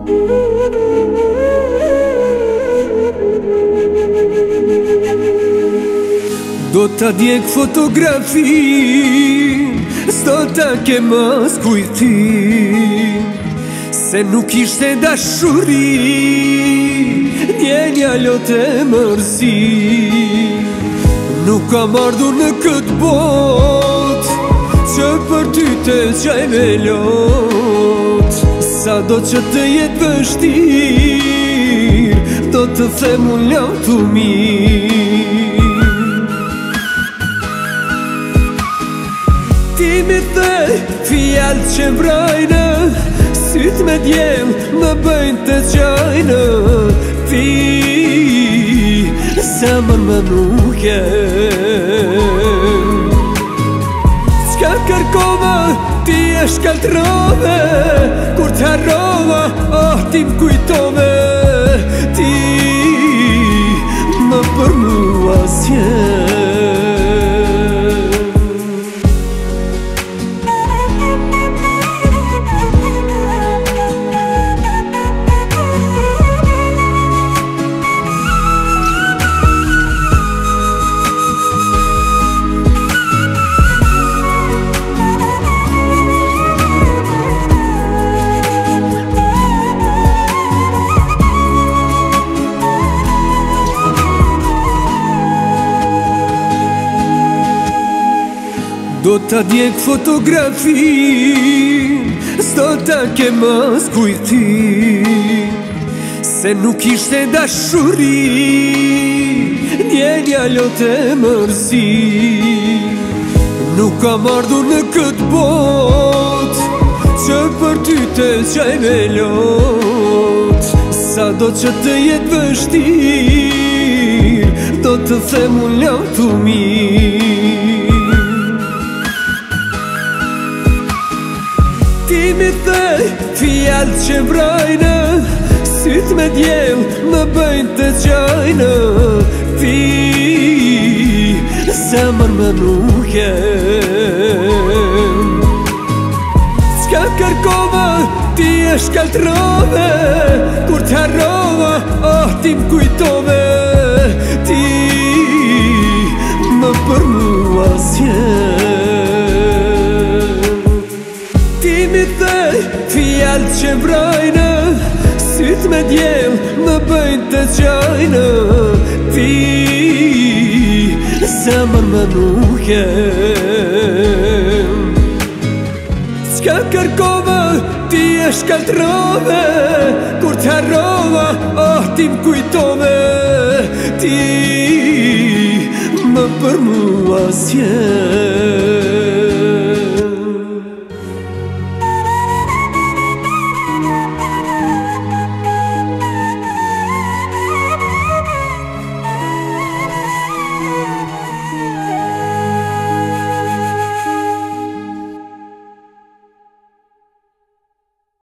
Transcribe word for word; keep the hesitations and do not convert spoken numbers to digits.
Do t'a djek fotografin, s'do t'a ke mas kujtin, se nuk ishte dashuri, djenja lote mërzi. Nuk kam ardhur në këtë bot, që për ty të qaj velot. Sa do që të jetë vështir, do të them unë lau të mirë. Ti mi the fjallë që mbrajnë, sytë me djem më bëjnë të qajnë. Ti zemër më nuke, s'ka kërkova, ti e shkaltrove. Kur t'harrova, oh ti m'kujtove. Ti më për mua s'jen. Do t'a djek fotografin, s'do t'a ke mas kujtin, se nuk ishte dashuri, djenja lote mërzi. Nuk kam ardhur në këtë bot, që për ty të qaj velot. Sa do që të jetë vështir, do të them unë lau të mirë. Ti mi the fjallë që mbrajnë, sytë me djem më bëjnë të qajnë. Ti zemër më nuke, s'ka kërkova, ti e shkaltrove. Kur t'harrova, oh ti m'kujtove. Ti më për mua s'jen. Fjallë që mbrajnë, sytë me djem më bëjnë të qajnë. Ti zemër më nuke, s'ka kërkova, ti e shkaltrove. Kur t'harrova, oh ti m'kujtove. Ti më për mua s'jen.